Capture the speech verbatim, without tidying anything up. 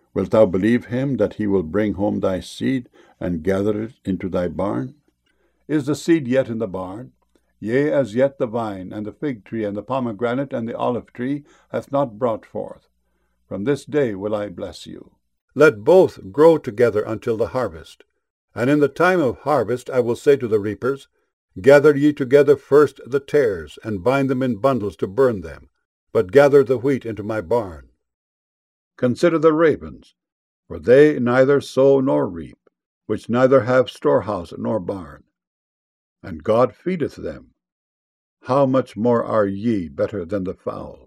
Wilt thou believe him that he will bring home thy seed, and gather it into thy barn? Is the seed yet in the barn? Yea, as yet the vine, and the fig tree, and the pomegranate, and the olive tree hath not brought forth. From this day will I bless you. Let both grow together until the harvest. And in the time of harvest I will say to the reapers, Gather ye together first the tares, and bind them in bundles to burn them, but gather the wheat into my barn. Consider the ravens, for they neither sow nor reap, which neither have storehouse nor barn, and God feedeth them. How much more are ye better than the fowl?